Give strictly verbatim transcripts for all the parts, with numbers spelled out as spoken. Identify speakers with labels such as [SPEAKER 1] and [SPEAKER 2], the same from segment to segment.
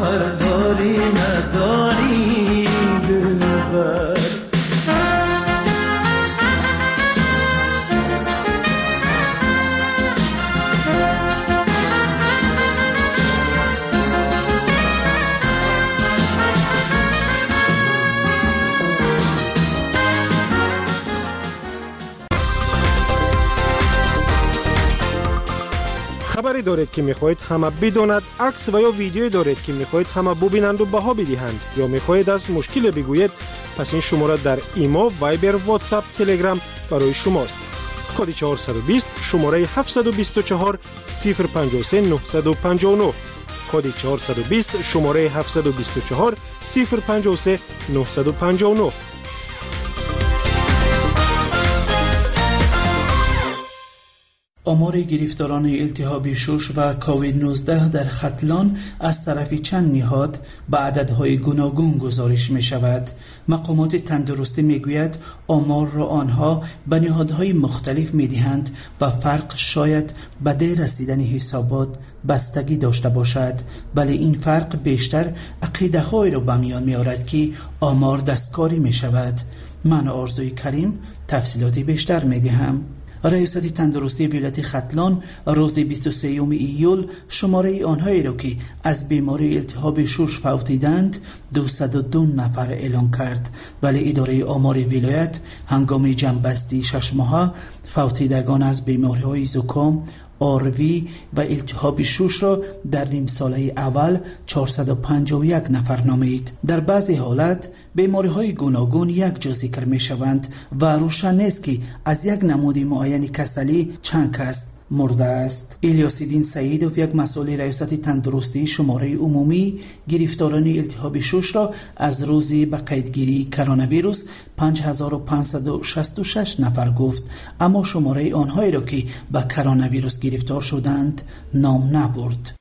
[SPEAKER 1] خبر داری نداری دلبر.
[SPEAKER 2] خبری دارید که میخواهید همه بداند، عکس و یا ویدیویی دارید که میخواهید همه ببینند و بها بدهند، یا میخواهید از مشکل بگویید، پس این شماره در ایما، وایبر، واتساپ، تلگرام برای شماست. کد چهارصد و بیست شماره هفتصد و بیست و چهار صفر پنجاه و سه نهصد و پنجاه و نه. کد چهارصد و بیست شماره هفتصد و بیست و چهار صفر پنجاه و سه نهصد و پنجاه و نه.
[SPEAKER 3] آمار گرفتاران التهاب شش و کووید نوزده در ختلان از طرف چند نهاد به عددهای گوناگون گزارش می شود. مقامات تندرستی می گوید آمار را آنها به نهادهای مختلف می دهند و فرق شاید به دیر رسیدن حسابات بستگی داشته باشد، ولی این فرق بیشتر عقیده های را به میان می آورد که آمار دستکاری می شود. من آرزوی کریم تفصیلات بیشتر می دهم. ریاست تندرستی ولایت ختلان روز بیست و سوم ایول شماره آنهایی را که از بیماری التهاب شش فوتیدند دویست و دو نفر اعلام کرد، ولی اداره آمار ولایت هنگام جمع‌بندی شش ماهه فوتیدگان از بیماری‌های زکام، آروی و التهاب شش را در نیم ساله اول چهارصد و پنجاه و یک نفر نامید. در بعضی حالت بیماری‌های گوناگون یک جا ذکر می‌شوند و روشن نیست که از یک نمود معین کسلی چند کس مرده است. الیاس‌الدین سعیدوف، یک مسئول ریاست تندرستی شماره عمومی گرفتاران التهاب شش را از روز به قیدگیری کرونا ویروس پنج هزار و پانصد و شصت و شش نفر گفت، اما شماره آنهایی را که به کرونا ویروس گرفتار شدند نام نبرد.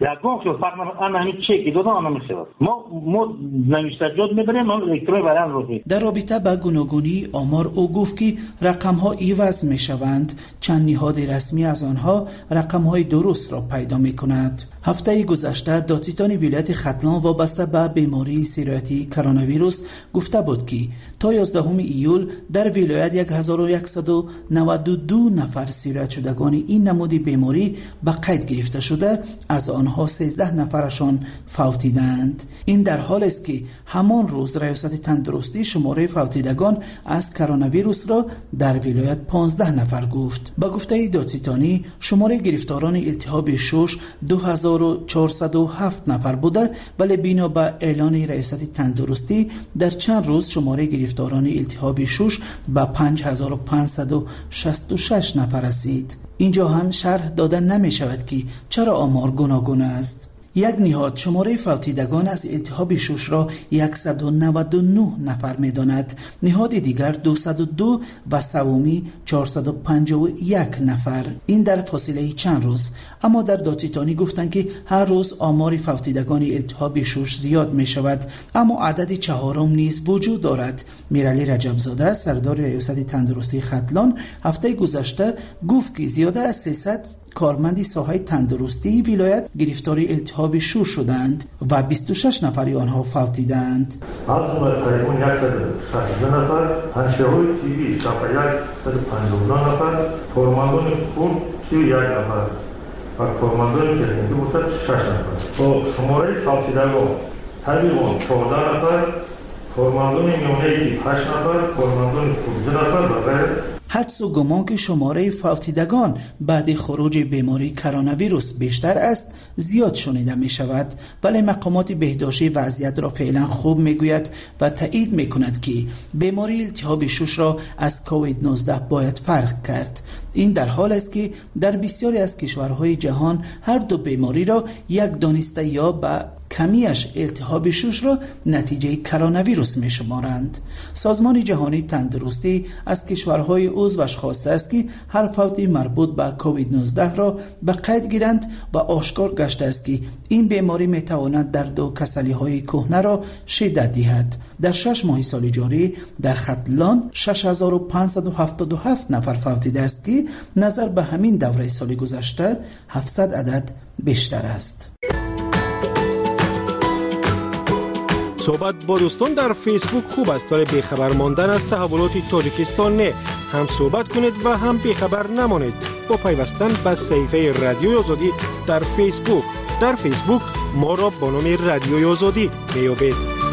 [SPEAKER 3] در رابطه با گوناگونی آمار او گفت که رقم‌ها عوض می‌شوند، چند نهاد رسمی از آنها رقم‌های درست را پیدا می‌کند. هفته گذشته دادستان ولایت ختلان وابسته به بیماری سیرایتی کرونا ویروس گفته بود که تا یازدهم ایول در ولایت هزار و صد و نود و دو نفر سیرایت شدگان این نمود بیماری به قید گرفته شده، از آنها سیزده نفرشان فوتیدند. این در حالی است که همان روز ریاست تندرستی شماره فوتیدگان از کرونا ویروس را در ولایت پانزده نفر گفت. با گفته دادستانی شماره گرفتاران التهاب شش دو هزار و چهارصد و هفت نفر بوده، ولی بنا به اعلان ریاست تندرستی در چند روز شماره گرفتاران التهاب شش به پنج هزار و پانصد و شصت و شش نفر رسید. اینجا هم شرح داده نمی شود که چرا آمار گوناگون است. یک نهاد شماره فوتیدگان از التهاب شش را صد و نود و نه نفر می داند، نهاد دیگر دویست و دو و سومی چهارصد و پنجاه و یک نفر. این در فاصله چند روز. اما در دادستانی گفتند که هر روز آمار فوتیدگان التهاب شش زیاد می شود، اما عدد چهارم نیز وجود دارد. میرعلی رجبزاده سردار ریاست تندرستی ختلان هفته گذشته گفت که زیاده از سیصد کارمند ساحه تندرستی ولایت گرفتار التهاب شش شدند و بیست و شش نفری آنها فوتیدند.
[SPEAKER 4] از اون تقریبا صد و شصت نفر، پنجاه تیوی شفایت صد و پنجاه و نه نفر، کارمندان خون سی و یک نفر و کارمندان تکنیکی بود شش نفر. با شماره فوتیدگان تقریبا چهارده نفر، کارمندان میانه‌ای هشت نفر، کارمندان خود نفر و غیره.
[SPEAKER 3] حدس و گمان که شماره فوتیدگان بعد خروج بیماری کرونا ویروس بیشتر است زیاد شنیده می شود، ولی مقامات بهداشتی وضعیت را فعلا خوب می گوید و تایید می کند که بیماری التهاب شش را از کووید نوزده باید فرق کرد. این در حال است که در بسیاری از کشورهای جهان هر دو بیماری را یک دانسته یا با کمیش التهاب شش را نتیجه کرونا ویروس می شمارند. سازمان جهانی تندرستی از کشورهای عضوش خواسته است که هر فوتی مربوط به کووید نوزده را به قید گیرند و آشکار گشته است که این بیماری می تواند در دو کسلی های کهنه را شدت دهد. در شش ماه سال جاری در ختلان شش هزار و پانصد و هفتاد و هفت نفر فوتیده است که نظر به همین دوره سال گذشته هفتصد عدد بیشتر است.
[SPEAKER 2] صحبت با دوستان در فیسبوک خوب است، ولی بیخبر ماندن از تحولات تاجیکستان نه. هم صحبت کنید و هم بیخبر نمانید با پیوستن به صفحه رادیوی آزادی در فیسبوک. در فیسبوک ما را با نام رادیوی آزادی میابید.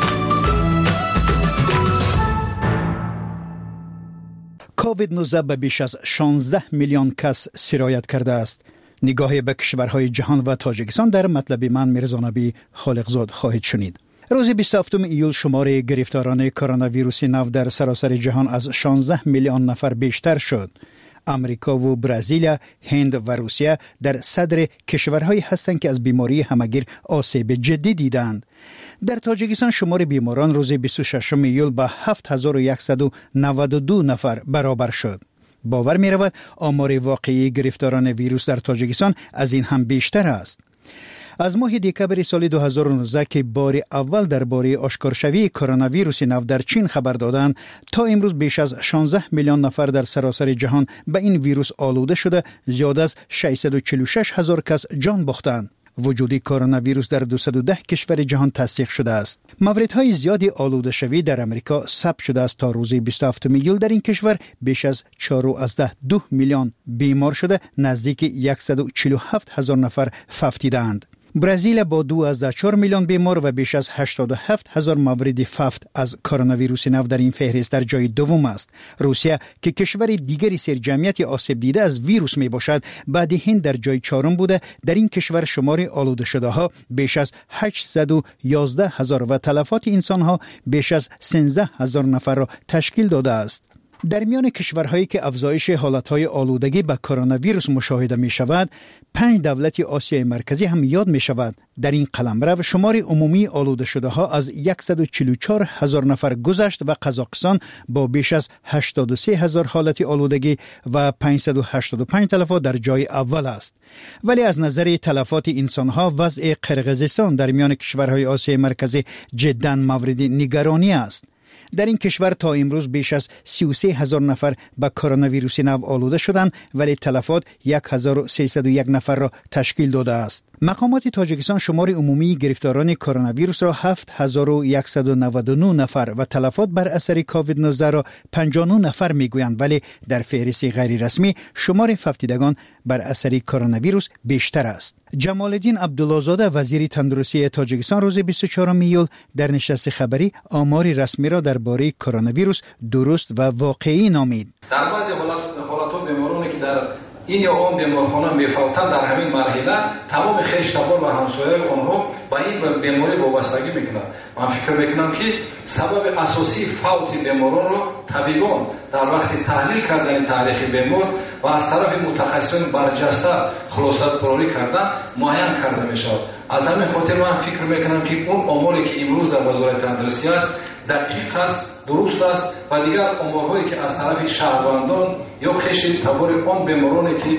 [SPEAKER 5] کووید نوزده به بیش از شانزده میلیون کس سرایت کرده است. نگاهی به کشورهای جهان و تاجیکستان در مطلب من میرزا نبی خالقزاد خواهید شنید. روز بیست و هفتم ایول شماره گرفتاران کرونا ویروس نو در سراسر جهان از شانزده میلیون نفر بیشتر شد. امریکا و برزیل، هند و روسیه در صدر کشورهایی هستند که از بیماری همگیر آسیب جدی دیدند. در تاجیکستان شمار بیماران روز بیست و ششم ایول به هفت هزار و صد و نود و دو نفر برابر شد. باور می رود آمار واقعی گرفتاران ویروس در تاجیکستان از این هم بیشتر است. از ماه دکبر سال دو هزار و نوزده که بار اول درباره آشکارشوی کرونا ویروس نو در چین خبر دادند، تا امروز بیش از شانزده میلیون نفر در سراسر جهان به این ویروس آلوده شده، زیاد از ششصد و چهل و شش هزار کس جان باختند. وجود کرونا ویروس در دویست و ده کشور جهان تصدیق شده است. موردهای زیادی آلوده شوی در امریکا ثبت شده است. تا روز بیست و هفتم ایول در این کشور بیش از چهار و دو میلیون بیمار شده، نزدیک صد و چهل و هفت هزار نفر فوتیدند. برزیل با دو از چهار میلیون بیمار و بیش از هشتاد و هفت هزار مورد فوت از کرونا ویروس نو در این فهرست در جای دوم است. روسیه که کشور دیگری سرجمعیت آسیب دیده از ویروس می باشد، بعد هند در جای چهارم بوده. در این کشور شمار آلوده شده ها بیش از هشتصد و یازده هزار و تلفات انسان ها بیش از سیزده هزار نفر را تشکیل داده است. در میان کشورهایی که افزایش حالتهای آلودگی به کرونا ویروس مشاهده می شود، پنج دولت آسیای مرکزی هم یاد می شود. در این قلمرو شمار عمومی آلوده شده ها از صد و چهل و چهار هزار نفر گذشت و قزاقستان با بیش از هشتاد و سه هزار حالت آلودگی و پانصد و هشتاد و پنج تلفات در جای اول است. ولی از نظر تلفات انسان ها وضع قرقیزستان در میان کشورهای آسیای مرکزی جدا مورد نگرانی است. در این کشور تا امروز بیش از سی و سه هزار نفر به کرونا ویروس نو آلوده شدند، ولی تلفات هزار و سیصد و یک نفر را تشکیل داده است. مقامات تاجیکستان شمار عمومی گرفتاران کرونا ویروس را هفت هزار و صد و نود و نه نفر و تلفات بر اثر کووید نوزده را پنجاه و نه نفر میگویند، ولی در فهرست غیر رسمی شمار فوتیدگان بر اثر کرونا ویروس بیشتر است. جمال الدین عبدالله‌زاده وزیر تندرستی تاجیکستان روز بیست و چهارم ایول در نشست خبری آمار رسمی را درباره کرونا ویروس درست و واقعی نامید.
[SPEAKER 6] در بعضی حالات بیمارانی که در این یا آن بیمارخانه میفوتند در همین مرحله تمام خویشتبان و همسایه آنها با این بیماری وابستگی میکنند. من فکر میکنم که سبب اساسی فوت بیماران را طبیبان در وقت تحلیل کردن تاریخ بیمار و از طرف متخصصان برجسته خلاصه برداری کردن معین کرده میشود. از همین خاطر من فکر میکنم که اون آماری که امروز در وزارت تندرستی است دقیق است، درست است و دیگر آمارهایی که از طرف شهروندان یا خشم تبار آن بیمارانی که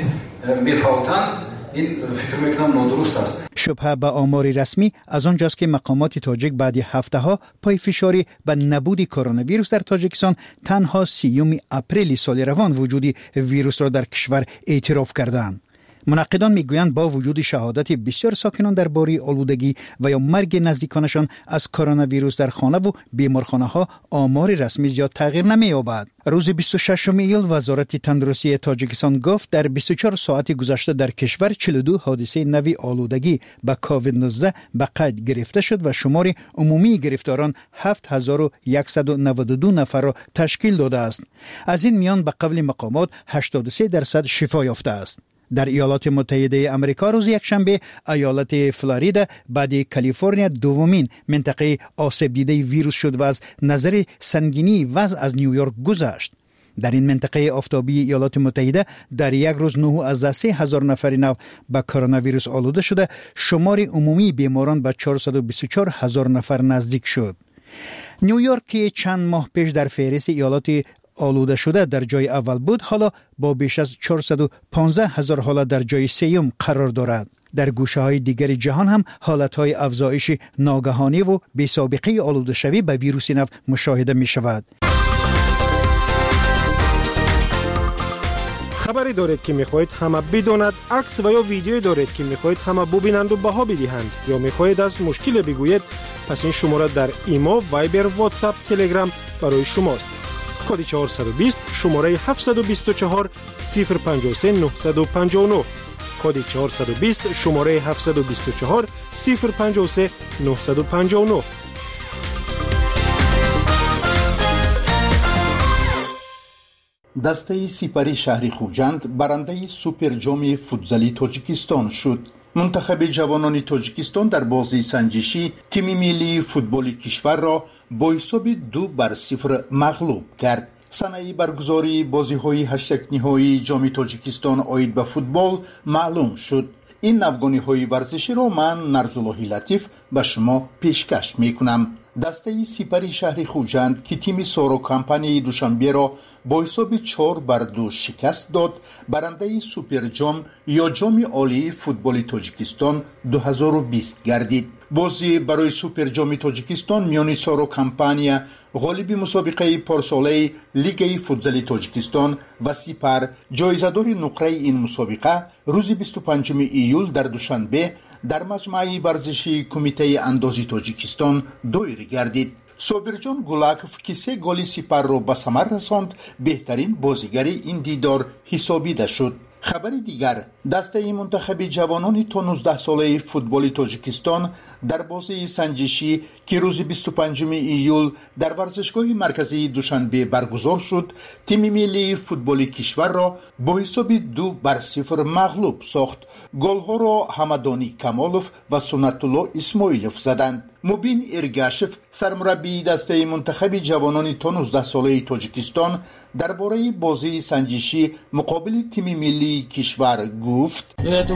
[SPEAKER 6] میفوتند این فکر میکنم نادرست است.
[SPEAKER 5] شبهه به آمار رسمی از آنجاست که مقامات تاجیک بعد هفته ها پای فشاری به نبود کرونا ویروس در تاجیکستان تنها سیوم اپریل سال روان وجود ویروس را در کشور اعتراف کردند. منقدان میگویند با وجود شهادت بسیار ساکنان درباره آلودگی و یا مرگ نزدیکانشان از کرونا ویروس در خانه و بیمارخانه ها آمار رسمی زیاد تغییر نمی‌یابد. روز بیست و ششم ایول وزارت تندرستی تاجیکستان گفت در بیست و چهار ساعت گذشته در کشور چهل و دو حادثه نوی آلودگی به کووید نوزده به قید گرفته شد و شمار عمومی گرفتاران هفت هزار و صد و نود و دو نفر را تشکیل داده است. از این میان به قول مقامات هشتاد و سه درصد شفا یافته است. در ایالات متحده آمریکا روز یکشنبه ایالت فلوریدا بعد کالیفرنیا دومین منطقه آسیب دیده ویروس شد و از نظر سنگینی وضع از نیویورک گذشت. در این منطقه آفتابی ایالات متحده در یک روز نه از سه هزار نفر نو به کرونا ویروس آلوده شده، شمار عمومی بیماران به چهارصد و بیست و چهار هزار نفر نزدیک شد. نیویورک که چند ماه پیش در فهرست ایالات آلوده شده در جای اول بود، حالا با بیش از چهارصد و پانزده هزار حالت در جای سوم قرار دارد. در گوشه های دیگر جهان هم حالت های افزایش ناگهانی و بی سابقه آلوده شوی به ویروس نو مشاهده می شود.
[SPEAKER 2] خبری دارید که میخواهید همه بداند، عکس و یا ویدیویی دارید که میخواهید همه ببینند و بها بدهند یا میخواهید از مشکل بگویید، پس این شماره در ایمو، وایبر، واتساپ، تلگرام برای شماست. کد چهارصد و بیست شماره هفتصد و بیست و چهار صفر پنجاه و سه نهصد و پنجاه و نه. کد چهارصد و بیست شماره هفتصد و بیست و چهار صفر پنجاه و سه نهصد و پنجاه و نه.
[SPEAKER 7] دسته سپری شهر خوجند برنده سوپر جام فوتزالی تاجیکستان شد. منتخب جوانان تاجیکستان در بازی سنجشی تیم ملی فوتبال کشور را با حساب دو بر صفر مغلوب کرد. سنه برگزاری بازی‌های هشتگ نهایی جام تاجیکستان آید به فوتبال معلوم شد. این نوگانی‌های ورزشی را من نرزالله لطیف به شما پیشکش می‌کنم. دسته سپری شهر خوجند که تیم سارو کمپانی دوشنبه را با حساب چهار بر دو شکست داد، برنده سوپر جام یا جام عالی فوتبال تاجیکستان دو هزار و بیست گردید. بازی برای سوپر جام تاجیکستان میان سارو کمپانی غالب مسابقه پارساله لیگ فوتزال تاجیکستان و سپر جایزه‌دار نقره این مسابقه روز بیست و پنجم ایول در دوشنبه در مجمع ورزشی کمیته اندازی تاجیکستان دایر گردید. صابرجان گولاکوف که سه گل سپر را به ثمر رساند، بهترین بازیگر این دیدار حسابیده شد. خبر دیگر، دسته منتخب جوانان تا نوزده ساله فوتبال تاجیکستان در بازی سنجشی که روز بیست و پنجم ایول در ورزشگاه مرکزی دوشنبه برگزار شد، تیم ملی فوتبال کشور را با حساب دو بر صفر مغلوب ساخت. گل‌ها را حمدانی کمالوف و سنت الله اسماعیلوف زدند. مبین ارگاشف سرمربی دسته منتخب جوانان تا نوزده ساله تاجیکستان درباره بازی سنجشی مقابل تیم ملی کشور گفت: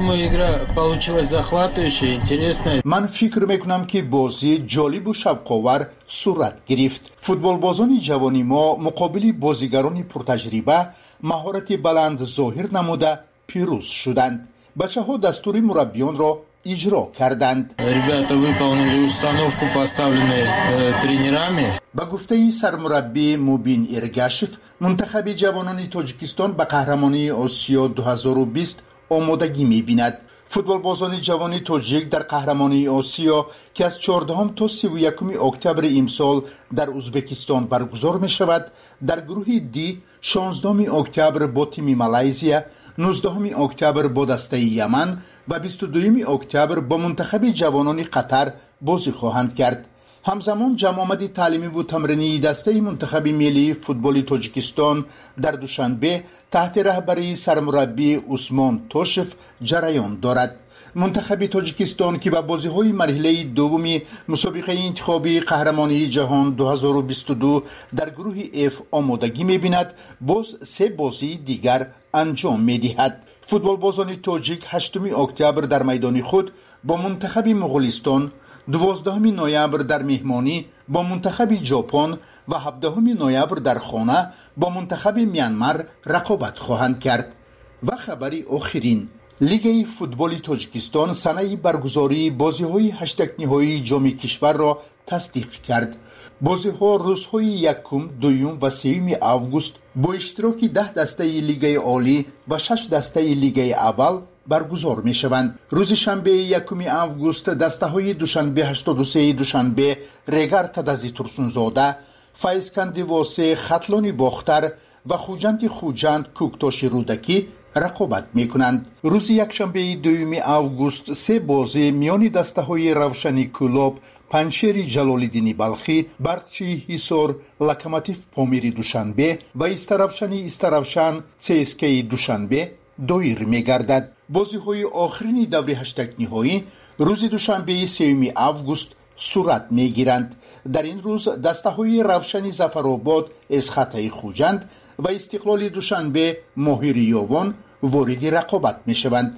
[SPEAKER 7] من فکر میکنم که بازی جالب و شوق‌آور صورت گرفت. فوتبال بازان جوانی ما مقابل بازیگران پرتجربه مهارت بلند ظاهر نموده پیروز شدند. بچه‌ها دستور مربیان را اجرا کردند.
[SPEAKER 8] Ребята выполнили установку, поставленную тренерами.
[SPEAKER 7] با گفته سرمربی مبین ارگاشف، منتخب جوانان تاجیکستان به قهرمانی آسیا دو هزار و بیست آمادگی می‌بیند. فوتبال بازان جوان تاجیک در قهرمانی آسیا که از چهاردهم تا سی و یکم اکتبر امسال در ازبکستان برگزار می‌شود، در گروه دی شانزدهم اکتبر با تیم مالزیا، نوزدهم اکتبر با دسته یمن و بیست و دوم اکتبر با منتخب جوانان قطر بازی خواهند کرد. همزمان جمع آمد تعلیمی و تمرینی دسته منتخب ملی فوتبال تاجیکستان در دوشنبه تحت رهبری سرمربی عثمان توشف جریان دارد. منتخب تاجیکستان که به بازی‌های مرحله دومی مسابقه انتخابی قهرمانی جهان دو هزار و بیست و دو در گروه اف آمادگی می‌بیند، باز سه بازی دیگر انجام می‌دهد. فوتبال بازان تاجیک هشتم اکتبر در میدان خود با منتخب مغولستان، دوازدهم نوامبر در مهمانی با منتخب ژاپن و هفدهم نوامبر در خانه با منتخب میانمار رقابت خواهند کرد. و خبری آخرین، لیگ فوتبال تاجیکستان سنه برگزاری بازی‌های هشتگ نهایی جام کشور را تصدیق کرد. بازی‌ها روزهای یکم، دوم و سوم آگوست با اشتراک ده دسته لیگ عالی و شش دسته لیگ اول برگزار می‌شوند. روز شنبه یکم آگوست دسته‌های دوشنبه هشتاد و سه دوشنبه رگر تدزی ترسونزاده، فایزکندی واسه خطلانی باختر و خوجند خوجند کوکتاش رودکی رقابت میکنند. روز یکشنبه دوم آگوست سه بازی میان دسته‌های روشنی کلوب، پنشیر جلال‌الدین بلخی، برقچی حصار، لوکوموتیو پامیری دوشنبه و استروشنی استروشن سی اس کی دوشنبه دایر میگردد. بازی‌های آخرین دور هشتگ نهایی روز دوشنبه سوم آگوست صورت میگیرند. در این روز دسته‌های روشنی ظفرآباد از خطای خوجند و استقلال دوشنبه ماهی ریاوان وارد رقابت میشوند.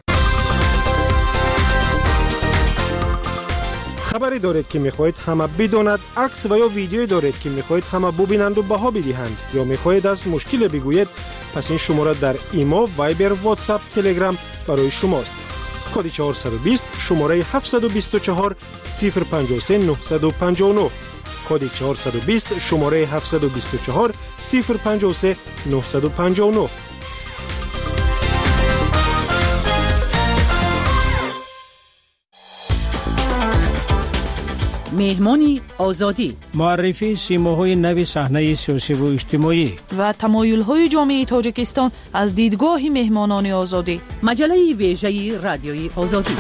[SPEAKER 2] خبری دارید که میخواهید همه بداند، عکس و یا ویدیویی دارید که میخواهید همه ببینند و بها بدهند یا میخواهید از مشکل بگویید، پس این شماره در ایمو، وایبر، واتساپ، تلگرام برای شماست. کد چهارصد و بیست شماره هفتصد و بیست و چهار صفر پنجاه و سه نهصد و پنجاه و نه. کد چهارصد و بیست شماره هفتصد و بیست و چهار صفر پنجاه و سه نهصد و پنجاه و نه.
[SPEAKER 9] مهمانی آزادی،
[SPEAKER 10] معرفی سیماهای نوی صحنه سیاسی و اجتماعی
[SPEAKER 9] و تمایل‌های جامعه تاجیکستان از دیدگاه مهمانان آزادی. مجله ویژه رادیوی آزادی.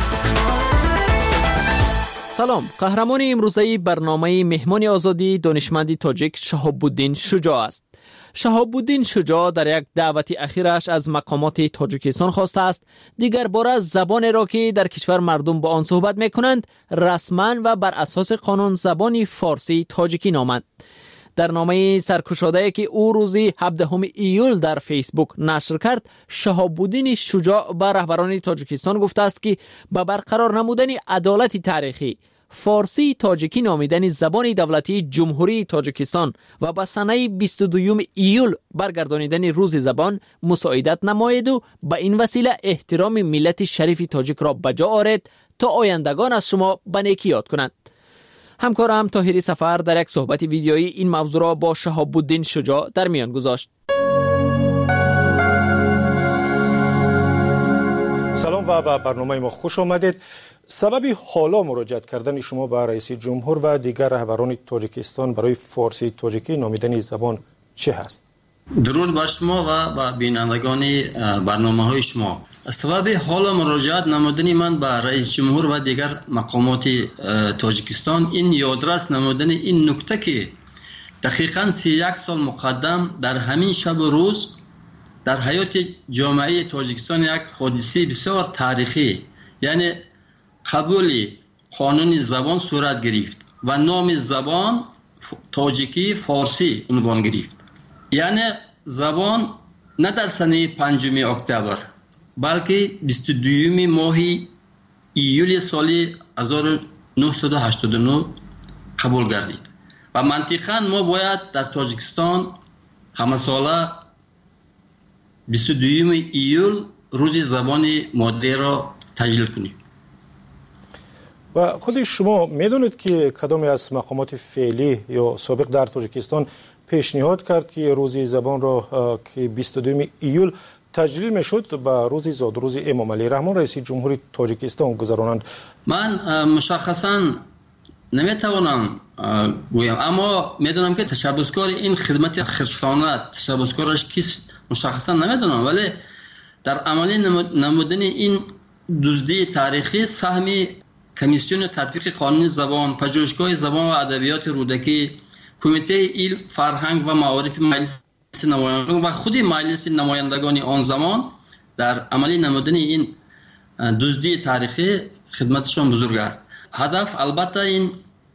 [SPEAKER 11] سلام، قهرمان امروزه برنامه مهمان آزادی دانشمندی تاجیک شهاب‌الدین شجاع است. شهاب‌الدین شجاع در یک دعوت اخیرش از مقامات تاجیکستان خواسته است دیگر باره زبان را که در کشور مردم با آن صحبت می‌کنند رسما و بر اساس قانون زبان فارسی تاجیکی نامند. در نامه سرکشاده‌ای که او روز هفدهم ایول در فیسبوک نشر کرد، شهاب‌الدین شجاع به رهبران تاجیکستان گفته است که به برقرار نمودن عدالت تاریخی فارسی تاجیکی نامیدن زبان دولتی جمهوری تاجیکستان و به سنه بیست و دوم ایول برگردانیدن روز زبان مساعدت نماید و به این وسیله احترام ملت شریف تاجیک را بجا آرد تا آیندگان از شما به نیکی یاد کنند. همکارم طاهری سفر در یک صحبت ویدیویی این موضوع را با شهاب‌الدین شجاع در میان گذاشت.
[SPEAKER 2] سلام و به برنامه ما خوش آمدید. سبب حالا مراجعت کردن شما به رئیس جمهور و دیگر رهبران تاجیکستان برای فارسی تاجیکی نامیدن زبان چه هست؟
[SPEAKER 12] درود بر شما و به بینندگان برنامه‌های شما. سبب حالا مراجعت نمودن من به رئیس جمهور و دیگر مقامات تاجیکستان این یادرس نمودن این نکته که دقیقاً سی و یک سال مقدم در همین شب و روز در حیات جامعه تاجیکستان یک حادثه بسیار تاریخی یعنی قبول قانون زبان صورت گرفت و نام زبان تاجیکی فارسی عنوان گرفت. یعنی زبان نه در سنه پنجم اکتبر بلکه بیست و دوم ماه ایول سال هزار و نهصد و هشتاد و نه قبول گردید و منطقاً ما باید در تاجیکستان همه ساله بیست و دوم ایول روز زبان مادری را تجلیل کنیم.
[SPEAKER 2] و خود شما میدونید که کدام از مقامات فعلی یا سابق در تاجیکستان پیشنهاد کرد که روز زبان را که بیست و دوم ایول تجلیل میشد به روز زاد روز امام علی رحمان رئیس جمهوری تاجیکستان گذرانند؟
[SPEAKER 12] من مشخصا نمیتوانم گویم، اما میدونم که تشبثکار این خدمت خرسانه تشبثکارش کیست مشخصا نمیدونم، ولی در عملی نمودن این دزدی تاریخی سهمی کمیسیون تطبیق قانون زبان، پژوهشگاه زبان و ادبیات رودکی، کمیته علم، فرهنگ و معارف مجلس نمایندگان و خود مجلس نمایندگان آن زمان در عملی نمودن این دزدی تاریخی خدمتشان بزرگ است. هدف البته این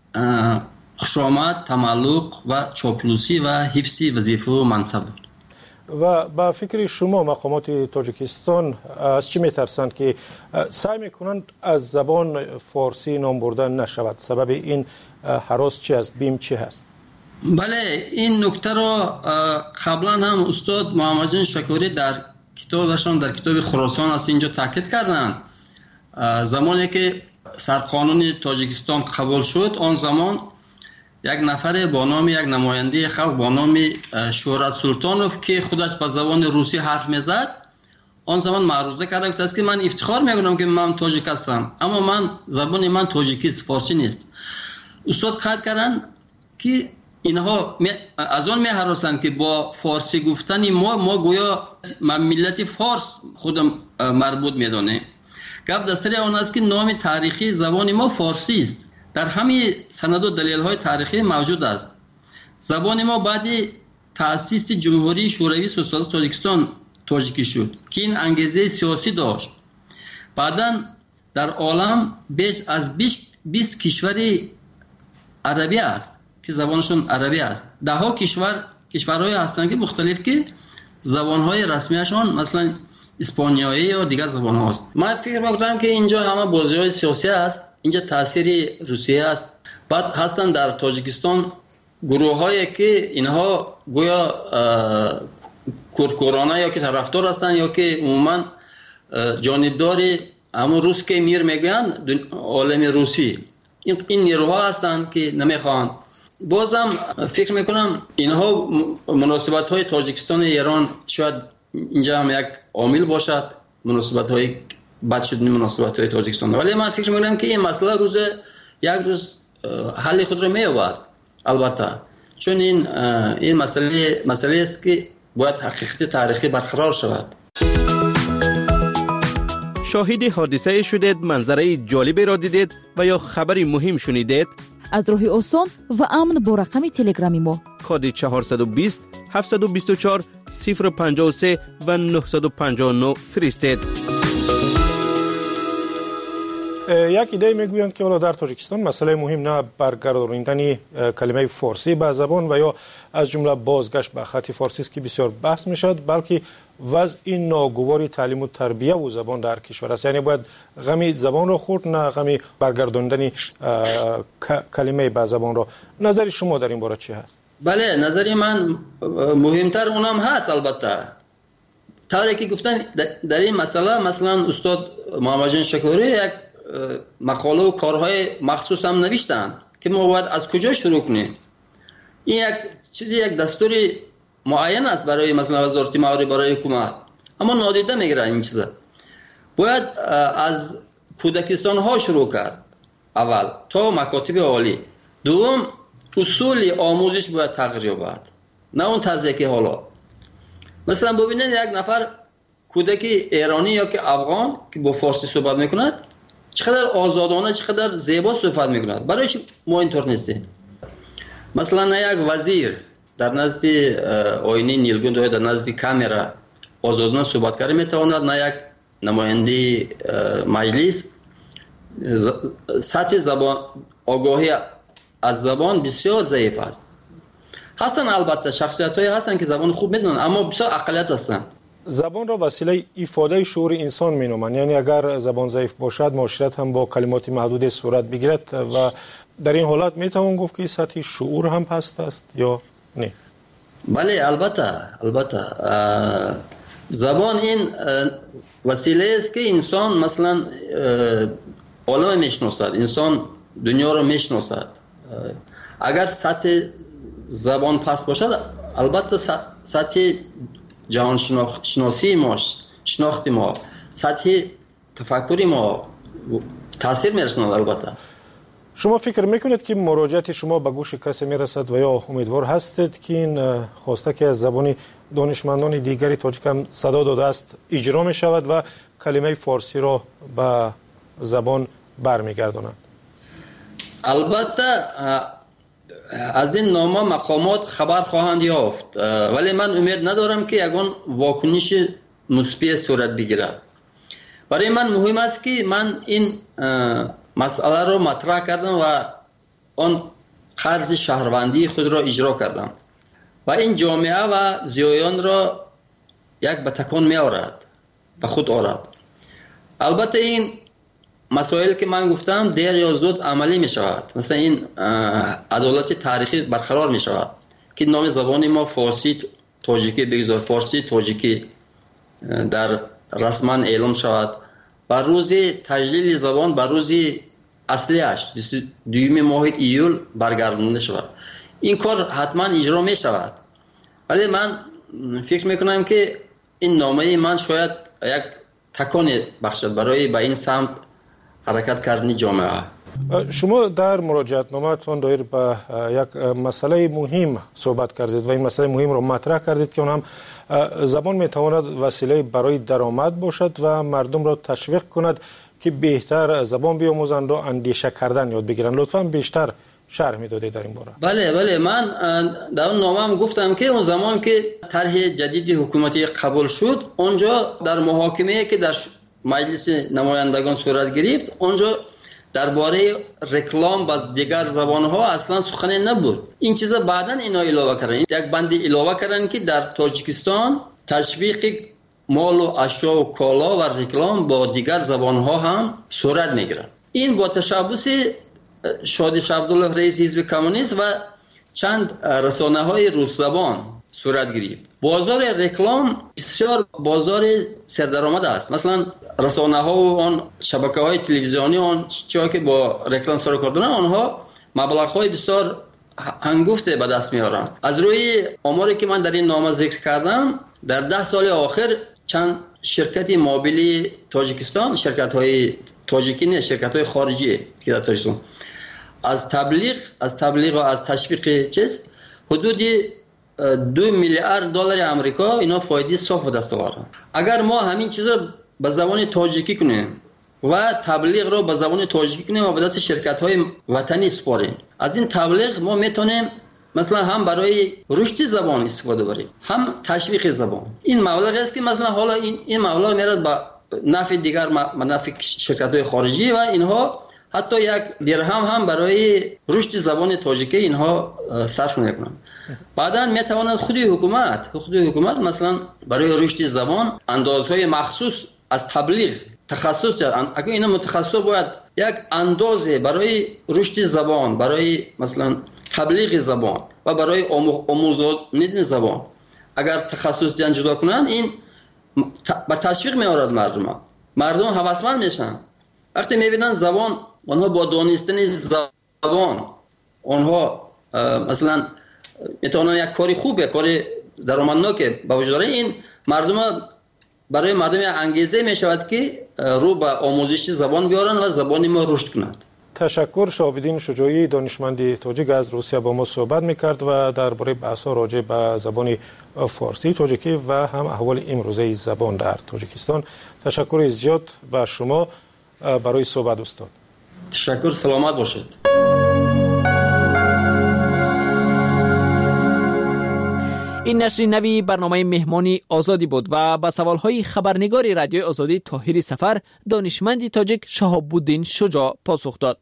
[SPEAKER 12] خوشامد، تملق و چاپلوسی و حفظ وظیفه و منصب بود.
[SPEAKER 2] و با فکر شما مقامات تاجیکستان از چی میترسند که سعی میکنند از زبان فارسی نام بردن نشود؟ سبب این هراس چی است؟ بیم چی هست؟
[SPEAKER 12] بله، این نکته را قبلا هم استاد محمد جان شکوری در کتابشان در کتاب خراسان از اینجا تاکید کردند. زمانی که سرقانون تاجیکستان قبول شد آن زمان یک نفر با نام یک نماینده خلق با نام شهرت سلطانوف که خودش به زبان روسی حرف میزد آن زمان معروضه کرده بود است که من افتخار میکنم که من تاجیک هستم، اما من زبان من تاجیکی است، فارسی نیست. استاد قید کردن که اینها از آن میهراسند که با فارسی گفتن ما ما گویا ملت فارس خودم مربوط میدانه. گپ دستری آن است که نام تاریخی زبان ما فارسی است. در همه سند و دلیل های تاریخی موجود است. زبان ما بعد تأسیس جمهوری شوروی سوسیالیست تاجیکستان تاجیکی شد که این انگیزه سیاسی داشت. بعداً در عالم بیش از بیست کشور عربی است که زبانشون عربی است. ده ها کشور کشورهای هستند که مختلف که زبانهای رسمیشان مثلا اسپانیایی یا دیگر زبان هاست. من فکر میکنم که اینجا همه بازی های سیاسی است، اینجا تاثیر روسیه است. بعد هستن در تاجیکستان گروه هایی که اینها گویا کورکورانه یا که طرفدار هستن یا که عموما جانبدار همون روس که میر میگن عالم روسی، این این نیروها هستند که نمیخوان. بازم فکر میکنم اینها مناسبت های تاجیکستان و ایران شاید اینجا هم یک عامل باشد، مناسبت های بد شدن مناسبت های تاجیکستان. ولی من فکر میکنم که این مسئله روز یک روز حل خود را می‌یابد. البته چون این این مسئله مسئله است که باید حقیقت تاریخی برقرار شود.
[SPEAKER 13] شاهد حادثه شدید، منظره جالبی را دیدید و یا خبری مهم شنیدید؟
[SPEAKER 9] از راه آسان و امن با رقم تلگرامی ما
[SPEAKER 13] کد چهارصد و بیست هفتصد و بیست و چهار صفر پنجاه و سه و نهصد و پنجاه و نه فرستید.
[SPEAKER 2] یک ایده میگویند که حالا در تاجیکستان مسئله مهم نه برگرداندن کلمه فارسی به زبان و یا از جمله بازگشت به خط فارسی است که بسیار بحث میشد، بلکه وضع این ناگوار تعلیم و تربیت و زبان در کشور است. یعنی باید غمی زبان را خورد، نه غمی برگرداندن کلمه به زبان را. نظر شما در این باره چی هست؟
[SPEAKER 12] بله، نظر من مهمتر اونم هست. البته طوری که گفتن در این مسئله، مثلا استاد محمد جان شکوری یک مقاله و کارهای مخصوص هم نوشتن که ما باید از کجا شروع کنیم. این یک چیزی، یک دستوری معین است برای مثلا وزارت معاری، برای حکومت، اما نادیده میگیرن این چیزا. باید از کودکستان ها شروع کرد اول تا مکاتب عالی. دوم، اصول آموزش باید تغییر یابد، نه اون طرزی که حالا. مثلا ببینید یک نفر کودک ایرانی یا که افغان که با فارسی صحبت میکند چقدر آزادانه، چقدر زیبا صحبت میکند. برای چی ما اینطور نیستیم؟ مثلا یک وزیر در نزد آینه نیلگون یا در نزد کامرا آزادانه صحبت کرده میتواند، نه یک نماینده مجلس. سطح زبان، آگاهی از زبان بسیار ضعیف است. هستن البته شخصیت هایی هستن که زبان خوب میدونن، اما بسیار اقلیت هستن.
[SPEAKER 2] زبان را وسیله ایفاده شعور انسان مینامند. یعنی اگر زبان ضعیف باشد، معاشرت هم با کلمات محدود صورت بگیرد و در این حالت میتوان گفت که سطح شعور هم پست است یا نه؟
[SPEAKER 12] بله، البته البته زبان این وسیله است که انسان مثلا عالم میشناسد، انسان دنیا رو میشناسد. اگر سطح زبان پست باشد، البته سطح جهان شناسی ما، شناخت ما، سطح تفکری ما تاثیر میرساند. البته
[SPEAKER 2] شما فکر میکنید که مراجعت شما به گوش کسی میرسد و یا امیدوار هستید که این خواسته که از زبان دانشمندان دیگری تاجیک هم صدا داده است اجرا می شود و کلمه فارسی را به زبان برمیگردانند؟
[SPEAKER 12] البته از این نامه مقامات خبر خواهند یافت، ولی من امید ندارم که یگان واکنش مثبت صورت بگیرد. برای من مهم است که من این مسئله رو مطرح کردم و آن قرض شهروندی خود را اجرا کردم و این جامعه و زیایان را یک به تکان می آورد، به خود آورد. البته این مسائل که من گفتم دیر یا زود عملی می شود. مثلا این عدالت تاریخی برقرار می شود که نام زبان ما فارسی تاجیکی بگذار، فارسی تاجیکی در رسما اعلام شود و روز تجلیل زبان به روز اصلیش بیست و دوم ماه ایول برگردانده شود. این کار حتما اجرا می شود، ولی من فکر می کنم که این نامه من شاید یک تکان بخشد برای به این سمت حرکت کردن جامعه.
[SPEAKER 2] شما در مراجعت نامه‌تان دایر به یک مسئله مهم صحبت کردید و این مسئله مهم را مطرح کردید که اون هم زبان میتواند وسیله برای درآمد باشد و مردم را تشویق کند که بهتر زبان بیاموزند و اندیشه کردن یاد بگیرند. لطفاً بیشتر شرح میدادید در این باره.
[SPEAKER 12] بله بله، من در اون نامه‌ام گفتم که اون زمان که طرح جدید حکومتی قبول شد، اونجا در محاکمه‌ای که در مجلس نمایندگان صورت گرفت، اونجا درباره رکلام باز دیگر زبان‌ها اصلا سخنی نبود. این چیزا بعداً اینا علاوه کردن، یک بند علاوه کردن که در تاجیکستان تشویق مال و اشیا و کالا و رکلام با دیگر زبان‌ها هم صورت میگیرد. این با تشبث شادی عبدالله رئیس حزب کمونیست و چند رسانه‌های روس زبان صورت گرفت. بازار رکلام بسیار بازار سردرآمد است. مثلا رسانه‌ها و آن شبکه‌های تلویزیونی آن چیزی که با رکلام سر کار دارن، آنها مبلغ‌های بسیار هنگفته به دست میارن. از روی آماری که من در این نامه ذکر کردم، در ده سال آخر چند شرکت موبیلی تاجیکستان، شرکت‌های تاجیکی نه، شرکت‌های خارجی که در تاجیکستان از تبلیغ از تبلیغ و از تشویق چیز حدود دو میلیارد دلار آمریکا اینا فایده صاف به دست آورد. اگر ما همین چیزا به زبان تاجیکی کنیم و تبلیغ رو به زبان تاجیکی کنیم و به دست شرکت‌های وطنی سپاریم، از این تبلیغ ما میتونیم مثلا هم برای رشد زبان استفاده بریم، هم تشویق زبان. این مبلغ است که مثلا حالا این این مبلغ میرد به نفع دیگر، نفع شرکت‌های خارجی و اینها حتی یک درهم هم برای رشد زبان تاجیکی اینها صرف نمی‌کنن. بعداً میتواند خود حکومت خود حکومت مثلا برای رشد زبان اندازهای مخصوص از تبلیغ تخصص دارن. اگه اینا متخصص باید یک اندازه برای رشد زبان، برای مثلا تبلیغ زبان و برای آموزش زبان اگر تخصص دیان جدا کنن، این با تشویق میارد مردم. مردم هوسمند میشن وقتی میبینن زبان، آنها با دانستن زبان آنها مثلا میتونن یک کاری خوبه، کاری درآمدناک به وجود داره. این مردم برای مردم انگیزه می شود که رو به آموزش زبان بیارن و زبان ما رشد کند.
[SPEAKER 2] تشکر. شهاب‌الدین شجاعی دانشمند تاجیک از روسیه با ما صحبت میکرد و درباره بحث‌ها راجع به زبان فارسی تاجیکی و هم احوال امروزه زبان در تاجیکستان. تشکر زیاد به شما برای صحبت استاد.
[SPEAKER 12] تشکر، سلامت باشید.
[SPEAKER 11] این نشر نوی برنامه مهمانی آزادی بود و با سوالهای خبرنگار رادیوی آزادی طاهر سفر دانشمند تاجیک شهاب‌الدین شجاع پاسخ داد.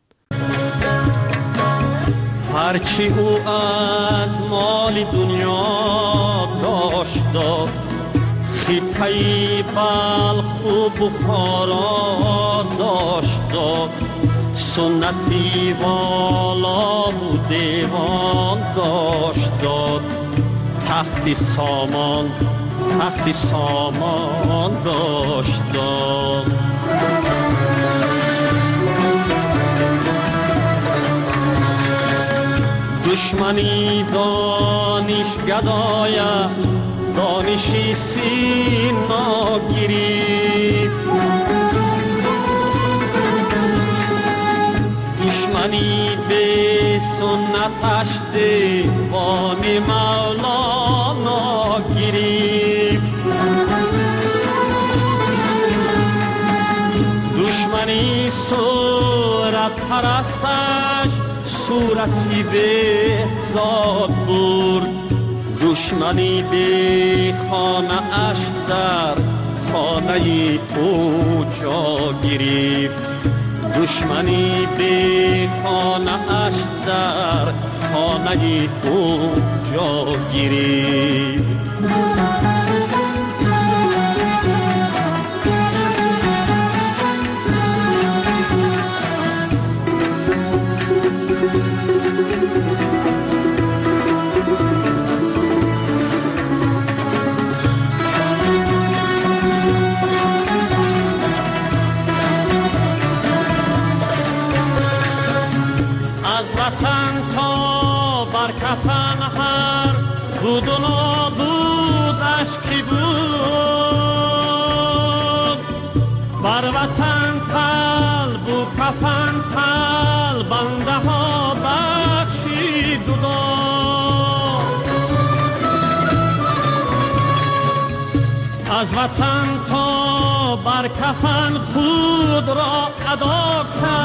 [SPEAKER 1] هرچی او از مال دنیا داشت داد، خطه بلخ و بخارا داشت داد، سنتی والا و دیوان داشت داد، تختی سامان تختی سامان داشت داد. دشمنی دانش گدایش دانشی سینا گریف، دشمنی به سنتش دیوان مولانا گریفت، دشمنی صورت پرستش صورتی به ذات برد، دشمنی به خانه اش در خانه او جا گرفت، دشمنی به خانه اش در خانه او جا گرفت. بود و نابودش کی بود، بر وطن قلب و کفن قلب بنده ها بخشید و داد، از وطن تا بر کفن خود را ادا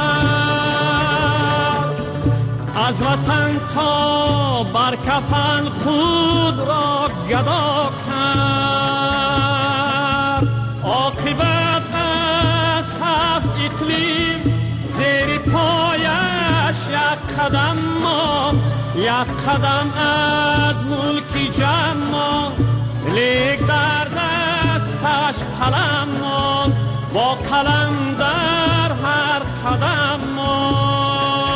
[SPEAKER 1] کرد، از وطن تا بر کفن خود را گدا کرد. عاقبت از هفت اقلیم زیر پایش یک قدم ماند، یک قدم از ملکی جمع ماند، لیک در دستش قلم ماند، با قلم در هر قدم ماند.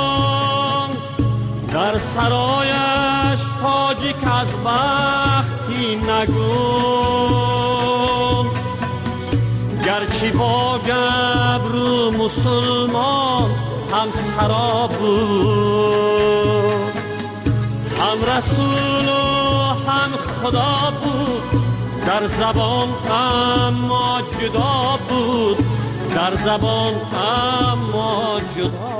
[SPEAKER 1] در سرایش تاجیک از بختی نگون، گرچه با گبرو مسلمان هم سرا بود، هم رسول و هم خدا بود، در زبان اما جدا بود، در زبان اما جدا